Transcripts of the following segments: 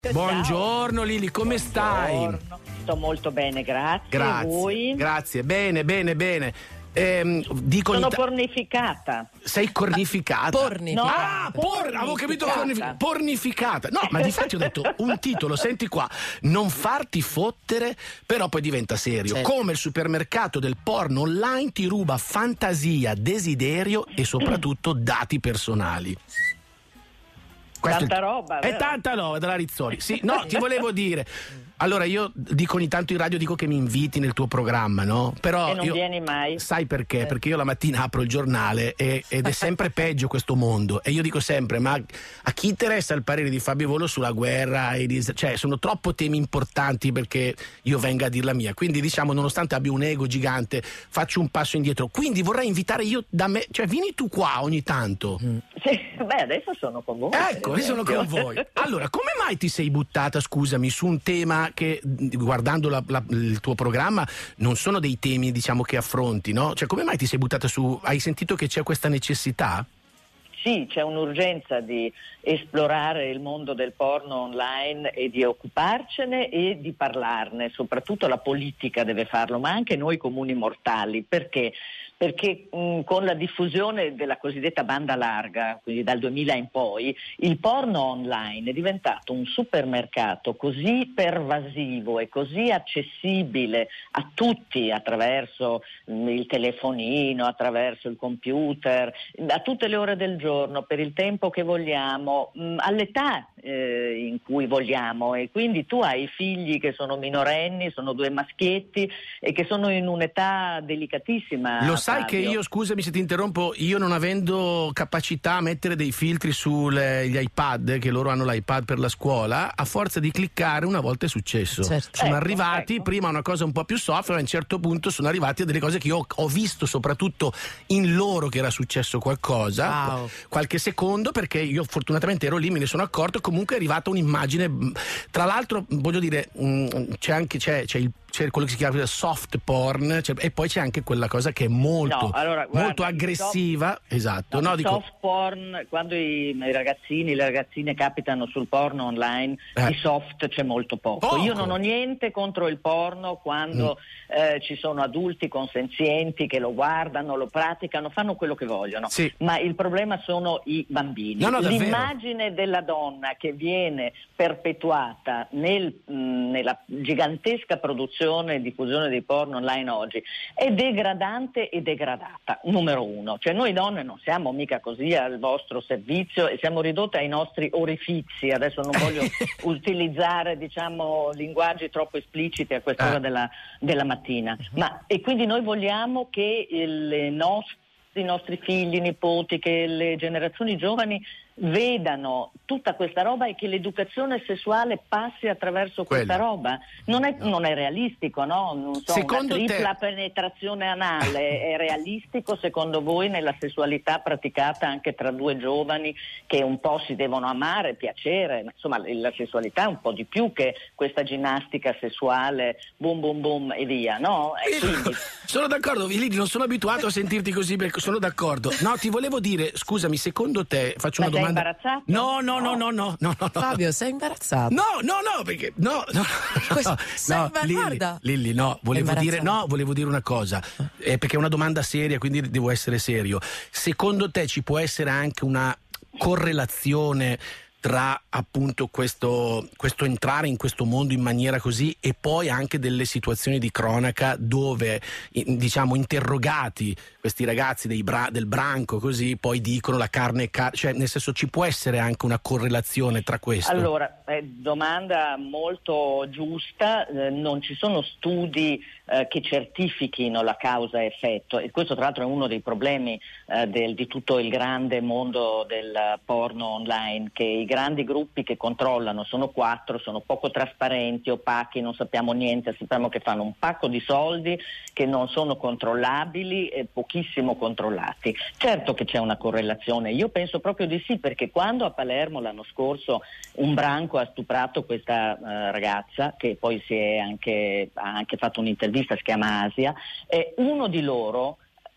Buongiorno Lili, come stai? Buongiorno. Sto molto bene, grazie. Grazie. Voi? Grazie, bene. Sono pornificata. Sei cornificata? Pornificata. Avevo capito pornificata. No, ma difatti ho detto un titolo, senti qua, non farti fottere, però poi diventa serio. Certo. Come il supermercato del porno online ti ruba fantasia, desiderio e soprattutto dati personali. Tanta roba. È vero? tanta roba della Rizzoli. Sì, no, ti volevo dire. Allora io dico ogni tanto in radio, dico che mi inviti nel tuo programma, no? Però E non vieni mai. Sai perché? Perché io la mattina apro il giornale ed è sempre peggio questo mondo. E io dico sempre, ma a chi interessa il parere di Fabio Volo sulla guerra? Cioè, sono troppo temi importanti perché io venga a dir la mia. Quindi diciamo, nonostante abbia un ego gigante, faccio un passo indietro. Quindi vorrei invitare io da me, cioè vieni tu qua ogni tanto. Sì, adesso sono con voi. Ecco, io sono con voi. Allora, come mai ti sei buttata, scusami, su un tema che, guardando il tuo programma, non sono dei temi, diciamo, che affronti, no? Cioè, come mai ti sei buttata su? Hai sentito che c'è questa necessità? Sì, c'è un'urgenza di esplorare il mondo del porno online e di occuparcene e di parlarne, soprattutto la politica deve farlo, ma anche noi comuni mortali. Perché? Perché con la diffusione della cosiddetta banda larga, quindi dal 2000 in poi, il porno online è diventato un supermercato così pervasivo e così accessibile a tutti attraverso il telefonino, attraverso il computer, a tutte le ore del giorno, per il tempo che vogliamo, all'età in cui vogliamo, e quindi tu hai figli che sono minorenni, sono due maschietti e che sono in un'età delicatissima. Lo sai che io, scusami se ti interrompo, io non avendo capacità a mettere dei filtri sugli iPad, che loro hanno l'iPad per la scuola, a forza di cliccare una volta è successo. Certo. Sono arrivati prima a una cosa un po' più soft, ma a un certo punto sono arrivati a delle cose che io ho visto soprattutto in loro che era successo qualcosa, qualche secondo, perché io fortunatamente ero lì, me ne sono accorto. Comunque è arrivata un'immagine, tra l'altro voglio dire, c'è quello che si chiama soft porn, e poi c'è anche quella cosa che è molto molto aggressiva. Esatto. Soft porn, quando i ragazzini, le ragazzine capitano sul porno online, di soft c'è molto poco. Io non ho niente contro il porno quando ci sono adulti consenzienti che lo guardano, lo praticano, fanno quello che vogliono, ma il problema sono i bambini. L'immagine della donna che viene perpetuata nella gigantesca produzione e diffusione dei porno online oggi è degradante e degradata, numero uno. Cioè noi donne non siamo mica così al vostro servizio e siamo ridotte ai nostri orifizi. Adesso non voglio utilizzare, diciamo, linguaggi troppo espliciti a quest'ora della mattina, e quindi noi vogliamo che i nostri figli, nipoti, che le generazioni giovani vedano tutta questa roba e che l'educazione sessuale passi attraverso questa roba. Non è realistico, no? Non so, secondo una tripla penetrazione anale è realistico secondo voi nella sessualità praticata anche tra due giovani che un po' si devono amare, piacere, insomma la sessualità è un po' di più che questa ginnastica sessuale boom boom boom e via, no? E quindi... Sono d'accordo, Lili, non sono abituato a sentirti così, perché sono d'accordo. No, ti volevo dire, scusami, secondo te, faccio una domanda. Sei imbarazzato? No. Fabio, sei imbarazzato? No, perché Lilli, volevo dire una cosa, perché è una domanda seria, quindi devo essere serio. Secondo te ci può essere anche una correlazione tra appunto questo entrare in questo mondo in maniera così e poi anche delle situazioni di cronaca dove, diciamo, interrogati questi ragazzi del branco così poi dicono la carne cioè nel senso, ci può essere anche una correlazione tra questo? Allora, domanda molto giusta, non ci sono studi che certifichino la causa-effetto, e questo tra l'altro è uno dei problemi di tutto il grande mondo del porno online, che i grandi gruppi che controllano sono 4, sono poco trasparenti, opachi, non sappiamo niente, sappiamo che fanno un pacco di soldi che non sono controllabili e pochissimo controllati. Certo che c'è una correlazione, io penso proprio di sì, perché quando a Palermo l'anno scorso un branco ha stuprato questa ragazza, che poi ha anche fatto un'intervista, si chiama Asia, uno di loro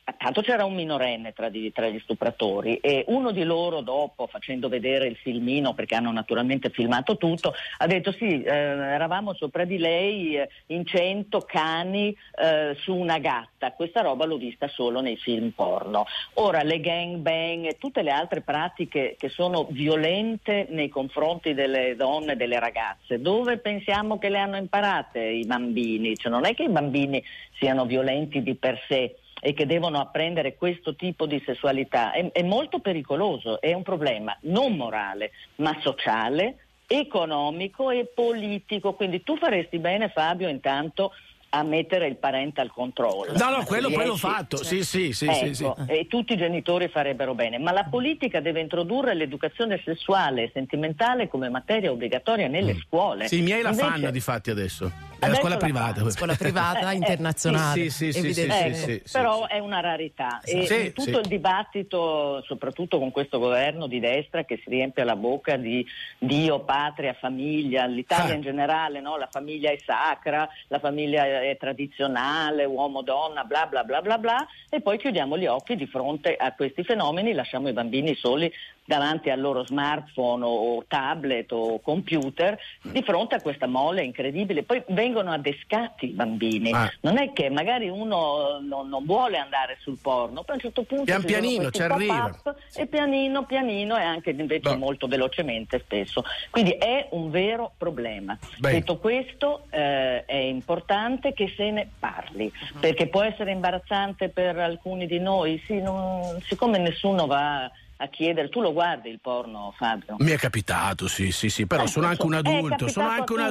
Tanto c'era un minorenne tra gli stupratori e uno di loro dopo, facendo vedere il filmino, perché hanno naturalmente filmato tutto, ha detto sì, eravamo sopra di lei in 100 cani su una gatta. Questa roba l'ho vista solo nei film porno. Ora le gangbang e tutte le altre pratiche che sono violente nei confronti delle donne, delle ragazze, dove pensiamo che le hanno imparate i bambini? Cioè, non è che i bambini siano violenti di per sé e che devono apprendere questo tipo di sessualità, è molto pericoloso, è un problema non morale ma sociale, economico e politico. Quindi tu faresti bene, Fabio, intanto a mettere il parental control. No, quello poi l'ho fatto, sì. E tutti i genitori farebbero bene, ma la politica deve introdurre l'educazione sessuale e sentimentale come materia obbligatoria nelle scuole. Sì, i miei la fanno difatti adesso. È la scuola privata. Scuola privata internazionale. Sì, però è una rarità. E tutto il dibattito, soprattutto con questo governo di destra che si riempie la bocca di Dio, patria, famiglia, l'Italia in generale, no? La famiglia è sacra, la famiglia è tradizionale, uomo, donna, bla bla bla bla bla, e poi chiudiamo gli occhi di fronte a questi fenomeni, lasciamo i bambini soli davanti al loro smartphone o tablet o computer di fronte a questa mole incredibile. Poi vengono adescati i bambini, non è che magari uno non vuole andare sul porno, poi a un certo punto pian pianino ci arriva e pianino e anche invece molto velocemente spesso, quindi è un vero problema. Detto questo, è importante che se ne parli, perché può essere imbarazzante per alcuni di noi, siccome nessuno va a chiedere. Tu lo guardi il porno, Fabio? Mi è capitato, sì, però sono anche un adulto, sì.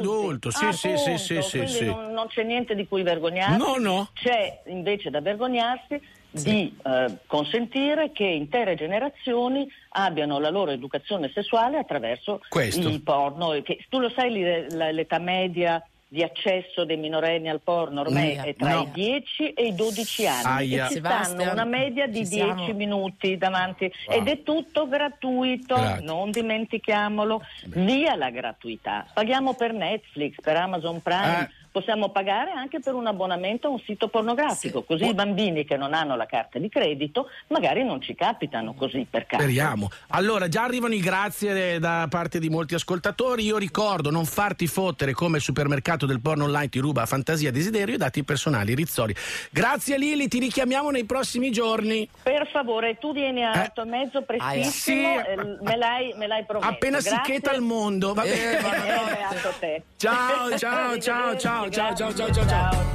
Non c'è niente di cui vergognarsi. No. C'è invece da vergognarsi di consentire che intere generazioni abbiano la loro educazione sessuale attraverso il porno. Tu lo sai, l'età media di accesso dei minorenni al porno ormai è tra i 10 e i 12 anni e ci stanno una media di 10 minuti davanti ed è tutto gratuito. Non dimentichiamolo, via la gratuità. Paghiamo per Netflix, per Amazon Prime, possiamo pagare anche per un abbonamento a un sito pornografico, così i bambini che non hanno la carta di credito magari non ci capitano così per caso. Speriamo. Allora, già arrivano i grazie da parte di molti ascoltatori. Io ricordo: non farti fottere, come il supermercato del porno online ti ruba fantasia, desiderio e dati personali. Rizzoli. Grazie Lili, ti richiamiamo nei prossimi giorni. Per favore, tu vieni a 8:30 prestissimo, me l'hai promesso. Appena si cheta al mondo, va bene. Beato te. Ciao. Ciao.